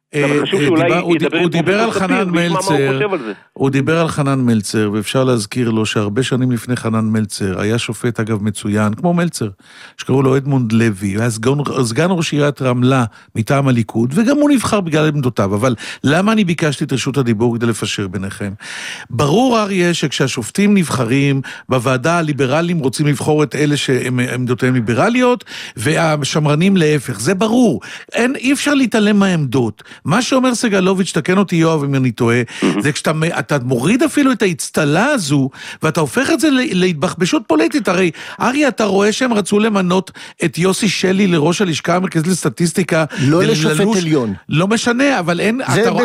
הוא דיבר על חנן מלצר, הוא דיבר על חנן מלצר, ואפשר להזכיר לו שהרבה שנים לפני חנן מלצר היה שופט אגב מצוין, כמו מלצר, שקראו לו אדמונד לוי, היה סגן ראש עיריית רמלה מטעם הליכוד, וגם הוא נבחר בגלל עמדותיו. אבל למה אני ביקשתי את רשות הדיבור כדי לפשר ביניכם? ברור אריה שכשהשופטים נבחרים בוועדה, הליברלים רוצים לבחור את אלה שעמדותיהם ליברליות, והשמרנים להפך, זה ברור. אי אפשר להתעלם מהעמדות. מה שאומר סגלוביץ', תקן אותי יואב אם אני טועה, זה כשאתה מוריד אפילו את האצטלה הזו, ואתה הופך את זה להתבחבשות פוליטית. הרי אריה, אתה רואה שהם רצו למנות את יוסי שלי לראש הלשכה המרכזית לסטטיסטיקה. לא לשופט עליון. לא משנה, אבל אין,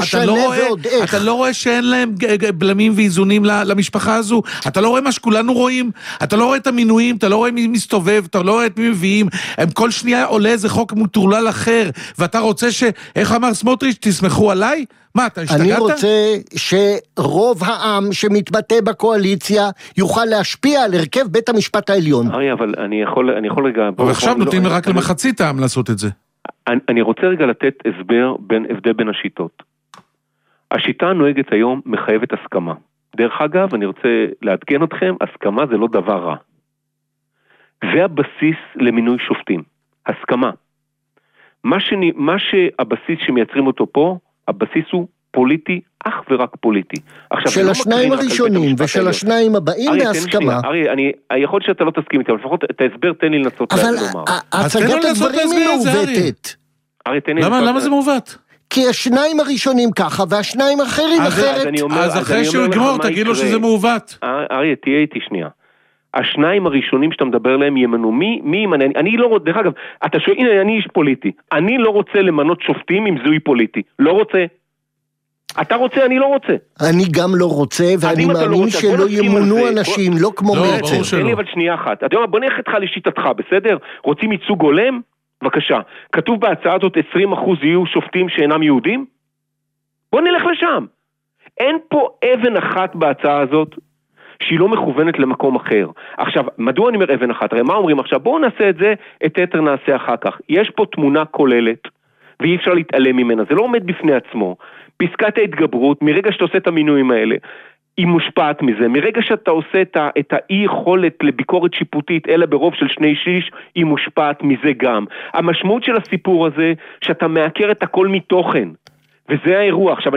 אתה לא רואה שאין להם בלמים ואיזונים למשפחה הזו. אתה לא רואה מה שכולנו רואים. אתה לא רואה את המינויים, אתה לא רואה מי מסתובב, אתה לא רואה את מי מביאים. הם כל שנייה עולה איזה חוק מוטורלל אחר, ואתה רוצה איך אמר סמוטריץ', סמוטריץ', תסמכו עליי? מה, אתה השתגעת? אני רוצה שרוב העם שמתבטא בקואליציה יוכל להשפיע על הרכב בית המשפט העליון. אריה, אבל אני יכול רגע... אבל עכשיו נותנים רק למחצית העם לעשות את זה. אני רוצה רגע לתת הבדל בין השיטות. השיטה הנוהגת היום מחייבת הסכמה. דרך אגב, אני רוצה לעדכן אתכם, הסכמה זה לא דבר רע. זה הבסיס למינוי שופטים. הסכמה. מה שהבסיס שמייצרים אותו פה, הבסיס הוא פוליטי, אך ורק פוליטי. של השניים הראשונים ושל השניים הבאים בהסכמה. אריה, יכול שאתה לא תסכים איתי, אבל לפחות את ההסבר תן לי לנסות לומר. אבל הצגת הדברים היא מעוותת. למה זה מעוות? כי השניים הראשונים ככה, והשניים האחרים אחרת. אז אחרי שהוא יגמור, תגיד לו שזה מעוות. אריה, תהיה איתי שנייה. השניים הראשונים שאתה מדבר עליהם ימנו, מי ימנה? אני לא רוצה, דרך אגב, אתה שואל, הנה, אני איש פוליטי. אני לא רוצה למנות שופטים עם זוי פוליטי. לא רוצה. אתה רוצה, אני לא רוצה. אני גם לא רוצה, ואני מאמין שלא ימונו אנשים, לא כמו מרצה. תן לי אבל שנייה אחת. אתה יודע מה, בוא נלך איתך לשיטתך, בסדר? רוצים ייצוג הולם? בבקשה. כתוב בהצעה הזאת 20% יהיו שופטים שאינם יהודים? בוא נלך לשם. אין פה אבן אחת בהצעה הזאת שהיא לא מכוונת למקום אחר. עכשיו, מדוע אני אומר אבן אחת? הרי מה אומרים עכשיו? בואו נעשה את זה, את היתר נעשה אחר כך. יש פה תמונה כוללת, ואי אפשר להתעלם ממנה. זה לא עומד בפני עצמו. פסקת ההתגברות, מרגע שאתה עושה את המינויים האלה, היא מושפעת מזה. מרגע שאתה עושה את האי יכולת לביקורת שיפוטית, אלא ברוב של 2/3, היא מושפעת מזה גם. המשמעות של הסיפור הזה, שאתה מעקר את הכל מתוכן. וזה האירוע. עכשיו,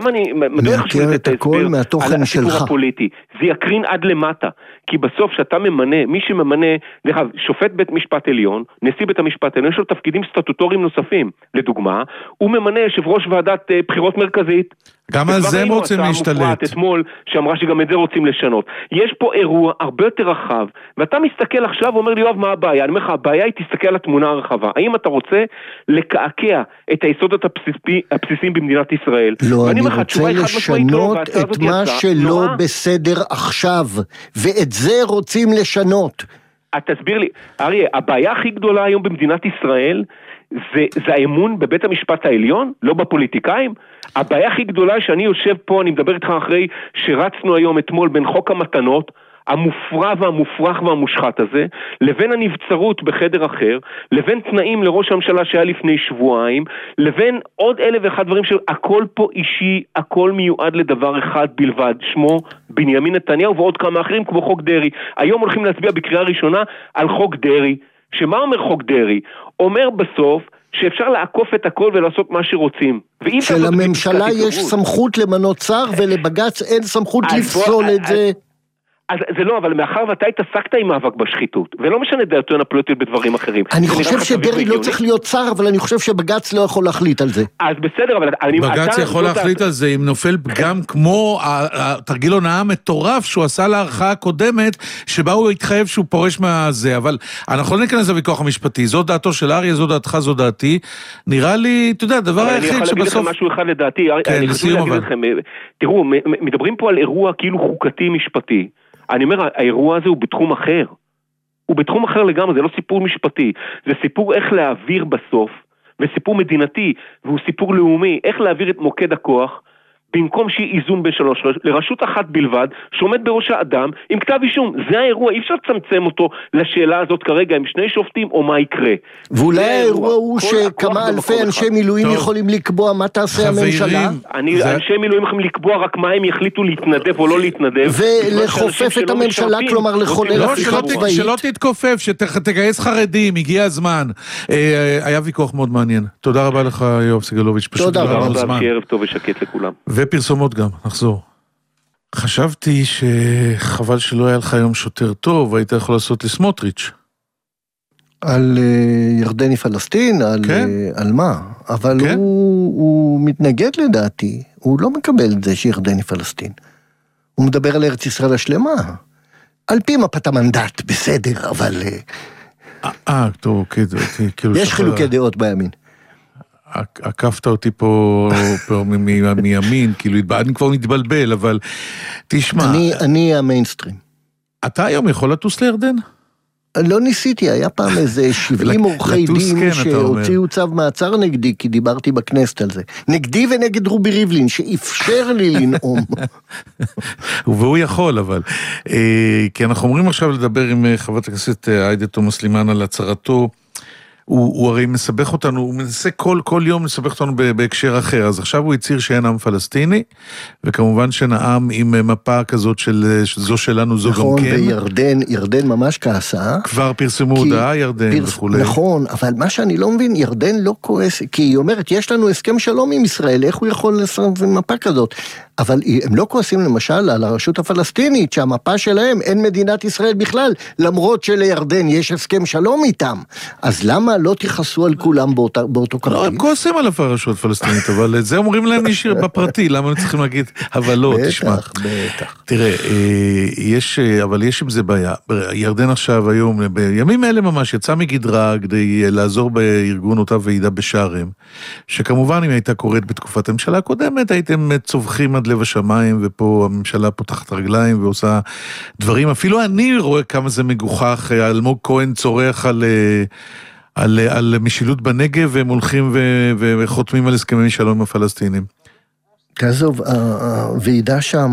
מעקר את הכל מהתוכן שלך. הפוליטי. זה יקרין עד למטה. כי בסוף שאתה ממנה, מי שממנה, שופט בית משפט עליון, נשיא בית המשפט עליון, יש לו תפקידים סטטוטוריים נוספים. לדוגמה, הוא ממנה יושב ראש ועדת בחירות מרכזית. גם על זה הם רוצים להשתלט. אתמול, שאמרה שגם את זה רוצים לשנות. יש פה אירוע הרבה יותר רחב, ואתה מסתכל עכשיו ואומר לי, יואב, מה הבעיה? אני אומר לך, הבעיה היא תסתכל על התמונה הרחבה. האם אתה רוצה לקעקע את היסודות הבסיסיים במדינת ישראל? לא, אני רוצה לשנות את מה שלא בסדר עכשיו, ואת זה רוצים לשנות. תסביר לי, אריה, הבעיה הכי גדולה היום במדינת ישראל, זה האמון בבית המשפט העליון, לא בפוליטיקאים. הבעיה הכי גדולה שאני יושב פה, אני מדבר איתך אחרי שרצנו היום אתמול בין חוק המתנות, המופרע והמופרח והמושחת הזה, לבין הנבצרות בחדר אחר, לבין תנאים לראש הממשלה שהיה לפני שבועיים, לבין עוד 1,001 דברים שהכל פה אישי, הכל מיועד לדבר אחד בלבד, שמו בנימין נתניהו ועוד כמה אחרים כמו חוק דרי. היום הולכים להצביע בקריאה ראשונה על חוק דרי. שמה אומר חוק דרי? אומר בסוף שאפשר לעקוף את הכל ולעשות מה שרוצים. שלממשלה יש סמכות למנות שר ולבג"ץ אין סמכות לפסול את זה. אז זה לא, אבל מאחר ואתה התעסקת עם מאבק בשחיתות, ולא משנה דעתו הפוליטית בדברים אחרים. אני חושב שדרי לא צריך להיות שר, אבל אני חושב שבג"ץ לא יכול להחליט על זה. אז בסדר, אבל... בג"ץ יכול להחליט על זה, אם נופל פגם כמו התרגיל הונאה מטורף שהוא עשה להערכה הקודמת, שבה הוא התחייב שהוא פורש מהזה, אבל אנחנו לא ניכנס לוויכוח המשפטי, זו דעתו של אריה, זו דעתך, זו דעתי. נראה לי, אתה יודע, הדבר היחיד שבסוף... אני יכול להגיד לכם משהו אחד לדעתי, תראו, מדברים פה על אירוע כאילו חוקתי משפטי. אני אומר, האירוע הזה הוא בתחום אחר. הוא בתחום אחר לגמרי, זה לא סיפור משפטי. זה סיפור איך להעביר בסוף, וסיפור מדינתי, והוא סיפור לאומי, איך להעביר את מוקד הכוח, במקום שהיא איזון בין שלוש, לרשות אחת בלבד, שעומד בראשה אדם עם כתב אישום. זה האירוע, אי אפשר לצמצם אותו לשאלה הזאת כרגע, עם שני שופטים או מה יקרה. ואולי האירוע הוא שכמה אלפי אנשי מילואים יכולים לקבוע מה תעשה הממשלה? אנשי מילואים יכולים לקבוע רק מה הם יחליטו להתנדב או לא להתנדב. ולחופף את הממשלה, כלומר לחולל הפיכה צבאית. שלא תתכופף, שתגייס חרדים, הגיע הזמן. היה ויכוח מאוד מעניין. תודה רבה לך, יואב סגלוביץ'. תודה רבה, ערב טוב ושקט לכולם. ופרסומות גם, נחזור. חשבתי שחבל שלא היה לך היום שוטר טוב, היית יכול לעשות לסמוטריץ'. על ירדני פלסטין, על מה? אבל הוא מתנגד לדעתי, הוא לא מקבל את זה שירדני פלסטין. הוא מדבר על ארץ ישראל השלמה. על פי מפת המנדט, בסדר, אבל... טוב, כאילו... יש חילוקי דעות בימין. עקפת אותי פה מימין, כאילו, אני כבר מתבלבל, אבל תשמע... אני המיינסטרים. אתה היום יכול לטוס לירדן? לא ניסיתי, היה פעם איזה 70 עורכי דין שהוציאו צו מעצר נגדי, כי דיברתי בכנסת על זה. נגדי ונגד רובי ריבלין, שאפשר לי לנאום. והוא יכול, אבל. כי אנחנו אומרים עכשיו לדבר עם חברת הכנסת עאידה תומא סלימאן על הצהרתו, הוא הרי מסבך אותנו, הוא מנסה כל יום לסבך אותנו בהקשר אחר, אז עכשיו הוא הצהיר שאין עם פלסטיני, וכמובן שנעם עם מפה כזאת של זו שלנו, זו נכון, גם כן. נכון, וירדן ממש כעסה. כבר פרסמו הודעה, ירדן וכו'. נכון, אבל מה שאני לא מבין, ירדן לא כועס, כי היא אומרת, יש לנו הסכם שלום עם ישראל, איך הוא יכול לסרב עם מפה כזאת? אבל הם לא כועסים למשל על הרשות הפלסטינית, שהמפה שלהם אין מדינת ישראל בכלל, למרות שלירדן יש הסכם שלום איתם. אז למה לא תיחסו על כולם באותו כרטיס? לא, הם כועסים על הרשות הפלסטינית, אבל זה אומרים להם נשאיר בפרטי, למה הם צריכים להגיד, אבל לא, תשמע. בטח. תראה, אבל יש עם זה בעיה. ירדן עכשיו היום, בימים אלה ממש, יצא מגדרה כדי לעזור בארגון אותה ועידה בשארם, שכמובן אם הייתה קורית בתקופת הממשלה הקודמת, הייתם צווחים עד לב השמיים, ופה הממשלה פותחת רגליים ועושה דברים, אפילו אני רואה כמה זה מגוחך, אלמוג כהן צורח על משילות בנגב, והם הולכים וחותמים על הסכמי שלום עם הפלסטינים. תעזוב, הוועידה שם,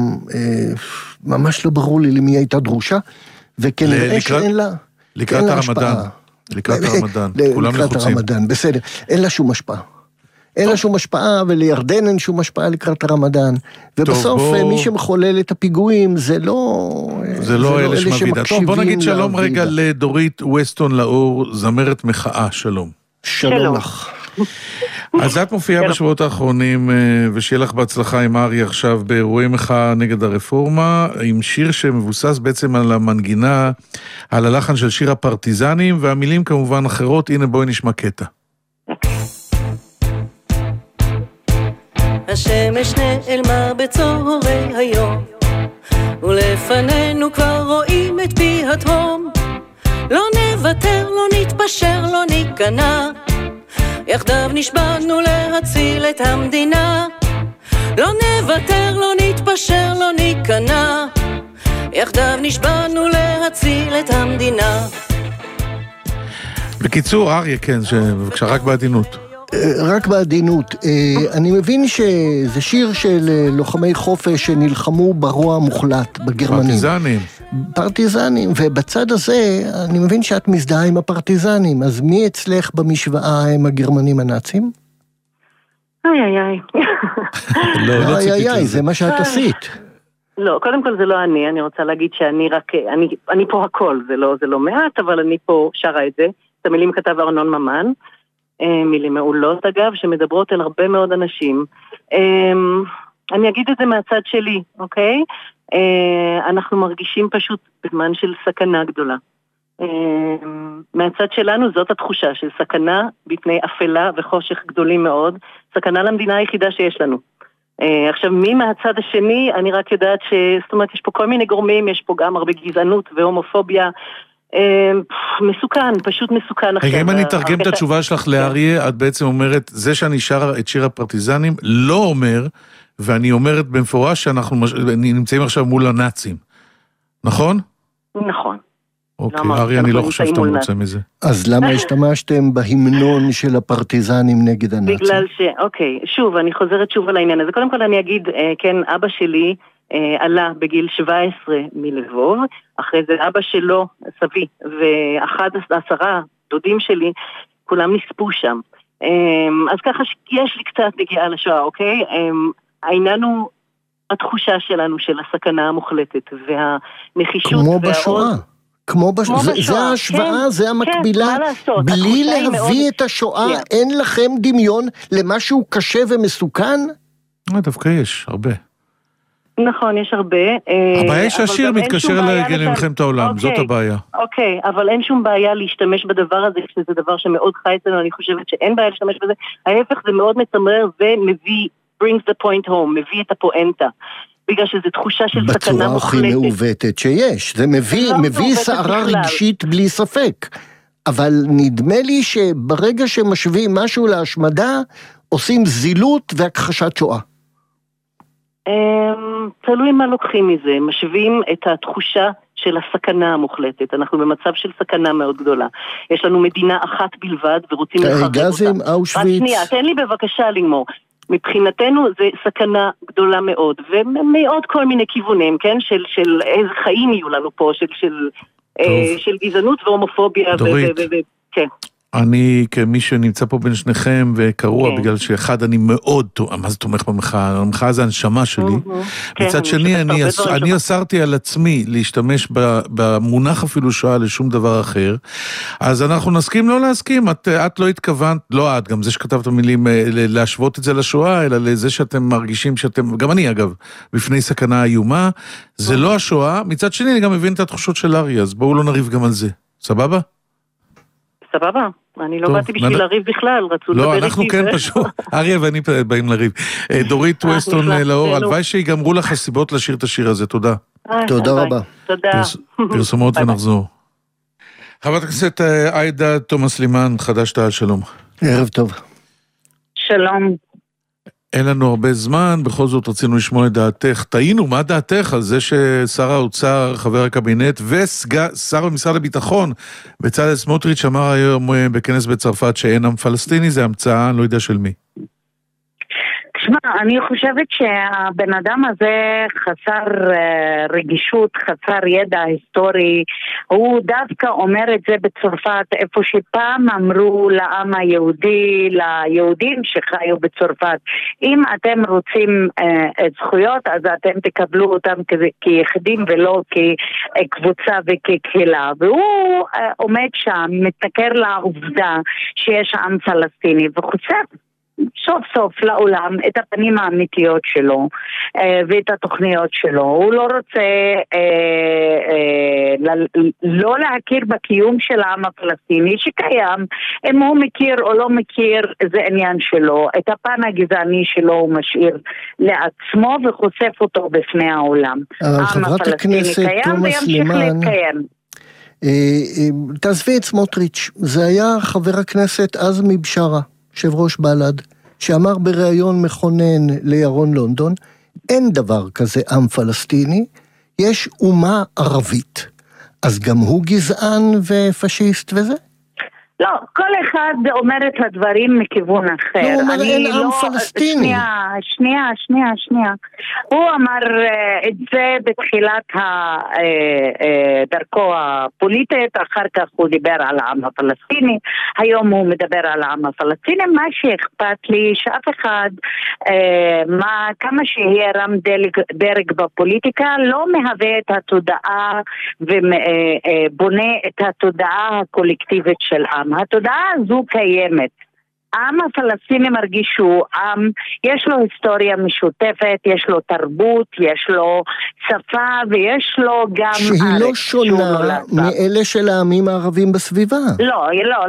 ממש לא ברור לי למי הייתה דרושה, וכנראה שאין לה... לקראת הרמדאן. לקראת הרמדאן. כולם לחוצים. לקראת הרמדאן, בסדר. אין לה שום השפעה. אין לה שום השפעה, ולירדן אין שום השפעה לקראת הרמדאן. ובסוף, מי שמחולל את הפיגועים, זה לא אלה שמבידה. טוב, בוא נגיד שלום רגע לדורית ווסטון לאור, זמרת מחאה, שלום. שלום לך. אז את מופיעה בשבועות האחרונים, ושיהיה לך בהצלחה עם ארי עכשיו באירועי מחאה נגד הרפורמה, עם שיר שמבוסס בעצם על המנגינה, על הלחן של שיר הפרטיזנים, והמילים כמובן אחרות, הנה בואי נשמע קטע. השמש נעלמה בצהרי היום, ולפנינו כבר רואים את פי התהום. לא נוותר, לא נתפשר, לא ניכנע, יחדיו נשבענו להציל את המדינה. לא נוותר, לא נתפשר, לא ניכנע, יחדיו נשבענו להציל את המדינה. בקיצור, אריה, כן, בבקשה, רק בעדינות. רק בעדינות. אני מבין שזה שיר של לוחמי חופש שנלחמו ברוע המוחלט בגרמנים. פרטיזנים, ובצד הזה אני מבין שאת מזדהה עם הפרטיזנים, אז מי אצלך במשוואה הם הגרמנים הנאצים? איי, זה מה שאת עשית. לא, קודם כל זה לא אני רוצה להגיד שאני רק, אני פה הכל, זה לא מעט, אבל אני פה שרה את זה, את המילים כתב ארנון ממן, מילים מעולות אגב, שמדברות על הרבה מאוד אנשים. אני אגיד את זה מהצד שלי, אוקיי? אנחנו מרגישים פשוט בזמן של סכנה גדולה. מהצד שלנו זאת התחושה של סכנה בפני אפלה וחושך גדולים מאוד, סכנה למדינה היחידה שיש לנו. עכשיו, מי מהצד השני, אני רק יודעת זאת אומרת, יש פה כל מיני גורמים, יש פה גם הרבה גזענות והומופוביה, מסוכן, פשוט מסוכן. אם אני אתרגם את התשובה שלך לאריה, את בעצם אומרת, זה שאני שר את שיר הפרטיזנים, לא אומר, ואני אומרת במפורש שאנחנו נמצאים עכשיו מול הנאצים. נכון? נכון. אוקיי, אריה, אני לא חושב שאתה מוצא מזה. אז למה השתמשתם בהמנון של הפרטיזנים נגד הנאצים? בגלל אוקיי, שוב, אני חוזרת שוב על העניין הזה. קודם כל אני אגיד, כן, אבא שלי עלה בגיל 17 מלבוב, אחרי זה אבא שלו, סבי, ו11 דודים שלי, כולם נספו שם. אז ככה יש לי קצת נגיעה לשואה, אוקיי? העניין הוא התחושה שלנו של הסכנה המוחלטת, והנחישות. כמו בשואה. זה ההשוואה, זה המקבילה, בלי להביא את השואה, אין לכם דמיון למשהו קשה ומסוכן? דווקא יש, הרבה. נכון, יש הרבה. הבעיה שהשיר מתקשר למלחמת העולם, זאת הבעיה. אוקיי, אבל אין שום בעיה להשתמש בדבר הזה, שזה דבר שמאוד חי אצלנו, אני חושבת שאין בעיה להשתמש בזה, ההפך זה מאוד מצמרר ומביא, brings the point home, מביא את הפואנטה. בגלל שזו תחושה של סכנה מוחלטת. בצורה הכי מעוותת שיש. זה מביא סערה רגשית בלי ספק. אבל נדמה לי שברגע שמשווים משהו להשמדה, עושים זילות והכחשת שואה. תלוי מה לוקחים מזה. משווים את התחושה של הסכנה המוחלטת. אנחנו במצב של סכנה מאוד גדולה. יש לנו מדינה אחת בלבד ורוצים לחרב אותה. גזים, אושוויץ. שנייה, תן לי בבקשה לגמור. מבחינתנו זה סכנה גדולה מאוד, ומאוד כל מיני כיוונים, כן? של איזה חיים יהיו לנו פה, של גזענות והומופוביה. דורית. כן. אני כמי שנמצא פה בין שניכם וקרוע בגלל שאחד אני מאוד, מה זה תומך במחאה? המחאה זה הנשמה שלי. מצד שני אני אסרתי על עצמי להשתמש במונח אפילו שואה לשום דבר אחר, אז אנחנו נסכים לא להסכים, את לא התכוונת, לא את, גם זה שכתבת מילים להשוות את זה לשואה, אלא לזה שאתם מרגישים שאתם, גם אני אגב, בפני סכנה איומה, זה לא השואה, מצד שני אני גם מבין את התחושות של אריה, אז בואו לא נריב גם על זה, סבבה? סבבה, אני לא באתי בשביל לריב בכלל, רצו לדבר איתי. לא, אנחנו כן פשוט, אריה ואני באים לריב. דורית ווסטון לאור, הלוואי שיגמרו לך הסיבות לשיר את השיר הזה, תודה. תודה רבה. תודה. פרסומות ונחזור. חברת הכנסת עאידה תומא סלימאן, חד"ש-תע"ל, שלום. ערב טוב. שלום. אין לנו הרבה זמן, בכל זאת רצינו לשמוע את דעתך. טעינו, מה דעתך על זה ששר האוצר, חבר הקבינט ושר במשרד הביטחון, בצלאל סמוטריץ' אמר היום בכנס בצרפת שאין עם פלסטיני, זה המצאה, אני לא יודע של מי. תשמע, אני חושבת שהבן אדם הזה חסר רגישות, חסר ידע היסטורי, הוא דווקא אומר את זה בצרפת, איפה שפעם אמרו לעם היהודי, ליהודים שחיו בצרפת, אם אתם רוצים זכויות, אז אתם תקבלו אותם כיחידים ולא כקבוצה וכקהילה, והוא עומד שם, מתנכר לעובדה שיש עם פלסטיני, וחושף סוף סוף לעולם את הפנים האמיתיות שלו ואת התוכניות שלו. הוא לא רוצה לא להכיר בקיום של העם הפלסטיני שקיים. אם הוא מכיר או לא מכיר זה עניין שלו. את הפן הגזעני שלו הוא משאיר לעצמו וחושף אותו בפני העולם. העם הפלסטיני קיים וימשיך להתקיים. תעזבי את סמוטריץ', זה היה חבר הכנסת עזמי בשארה, יושב ראש בל"ד, שאמר בריאיון מכונן לירון לונדון, אין דבר כזה עם פלסטיני, יש אומה ערבית. אז גם הוא גזען ופשיסט וזה? לא, כל אחד אומר את הדברים מכיוון אחר. לא, הוא אומר אין עם פלסטיני. שנייה. הוא אמר את זה בתחילת דרכו הפוליטית, אחר כך הוא דיבר על העם הפלסטיני, היום הוא מדבר על העם הפלסטיני. מה שאכפת לי שאף אחד, כמה שיהיה רם דרג בפוליטיקה, לא מהווה את התודעה ובונה את התודעה הקולקטיבית של עם. התודעה הזו קיימת. העם הפלסטיני מרגיש שהוא עם, יש לו היסטוריה משותפת, יש לו תרבות, יש לו שפה ויש לו גם ארץ. שהיא לא שונה מאלה של העמים הערבים בסביבה. לא.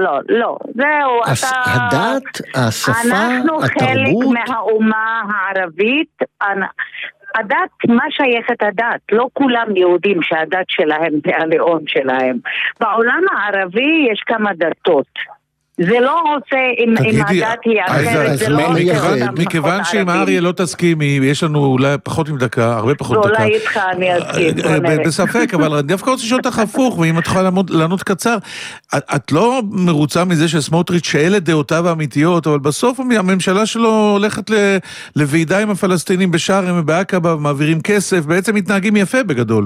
זהו, הדת, השפה, אנחנו התרבות. חלק מהאומה הערבית. הדת, מה שייכת הדת? לא כולם יהודים שהדת שלהם זה הלאום שלהם. בעולם הערבי יש כמה דתות. זה לא עושה אם הדת היא אחרת, זה לא עושה. מכיוון שאם אריה לא תסכימי, יש לנו אולי פחות עם דקה, הרבה פחות דקה. ואולי איתך אני אסכים. בספק, אבל אני דווקא רוצה לשאול אותך הפוך, ואם את יכולה לענות קצר, את לא מרוצה מזה שסמוטריץ' שאלה דעותיו האמיתיות, אבל בסוף הממשלה שלו הולכת לוועידה עם הפלסטינים בשארם ובעקבה, מעבירים כסף, בעצם מתנהגים יפה בגדול.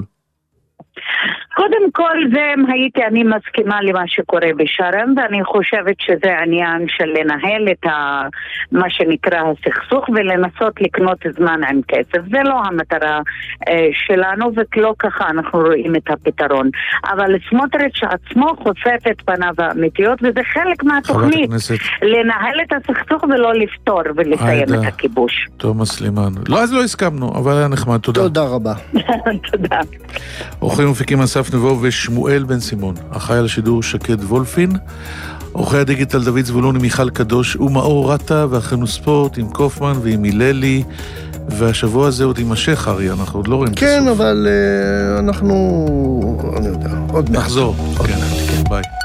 קודם כל זה אני מסכימה למה שקורה בשארם, ואני חושבת שזה עניין של לנהל את מה שנקרא הסכסוך ולנסות לקנות זמן עם כסף. זה לא המטרה שלנו ולא ככה אנחנו רואים את הפתרון. אבל סמוטריץ' עצמו חושף את פניו האמיתיות וזה חלק מהתוכנית. לנהל את הסכסוך ולא לפתור ולסיים את הכיבוש. תומא סלימאן. לא, אז לא הסכמנו, אבל היה נחמד. תודה. תודה רבה. תודה. אורחים מפיקים אסף נבו ושמואל בן סימון, אחראי על השידור שקד וולפין, עורכי הדיגיטל דוד זבולון עם מיכל קדוש ומאור רטה, ואחרינו ספורט עם קופמן ועם היללי, והשבוע הזה עוד יימשך אריה, אנחנו עוד לא רואים כן, אבל אנחנו, אני יודע, עוד נחזור. כן, ביי.